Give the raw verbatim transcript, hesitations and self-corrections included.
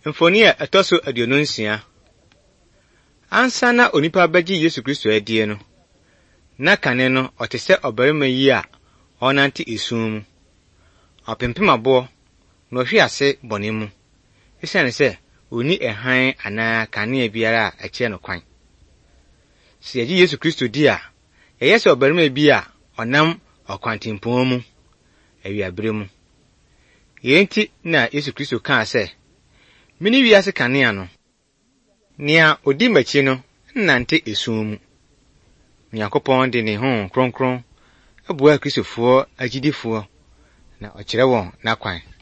Mfoni a etoso aduonu nsia. Ansa na onipa bagi Yesu Kristo adie no. Na kane no otese obarima yi a onante esum mu. Opempem abo na ohwe ase bone mu. Esiane se oni ehan ana kane biara a eche no kwan. Se agi Yesu Kristo di a, eyese obarima bi a onam okwantimpon mu awiabre mu. Yenti na Yesu Kristo kan se, mini wiase kanea no, nia odi machi no nnante esum mu. Nyankopɔn de ne ho kronkron abua Kristofo agidifo na ɔkyerɛ wɔn n'akwan.